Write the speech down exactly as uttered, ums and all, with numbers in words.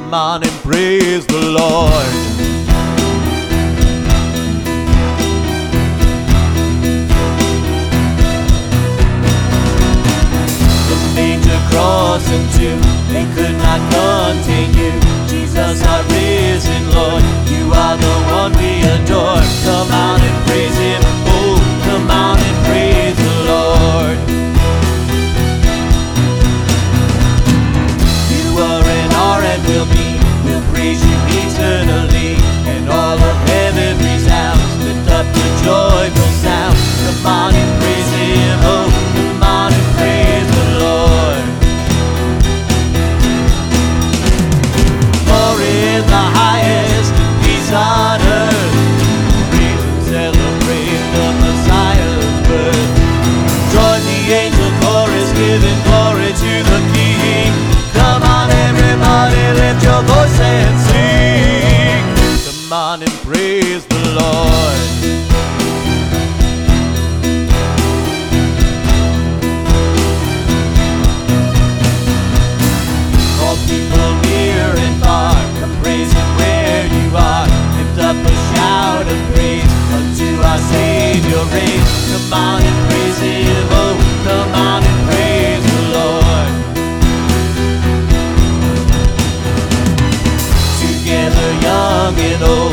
Come on and praise the Lord. Cross and tomb, they could not contain you. Jesus, our risen Lord, you are the one we adore. Come out and praise Him, oh, come out and praise the Lord. You were and are and will be, we'll praise you eternally. And all of heaven resounds, lift up the joyful sound. Come on and praise Him, oh, come on and praise the Lord. In the highest, peace on earth. Praise and celebrate the Messiah's birth. Join the angel chorus, giving glory to the King. Come on, everybody, lift your voice and sing. Come on and praise the Lord. All people near and far, praise Him where you are. Lift up a shout of praise unto our Savior reigns. Come on and praise Him, oh, come on and praise the Lord. Together young and old,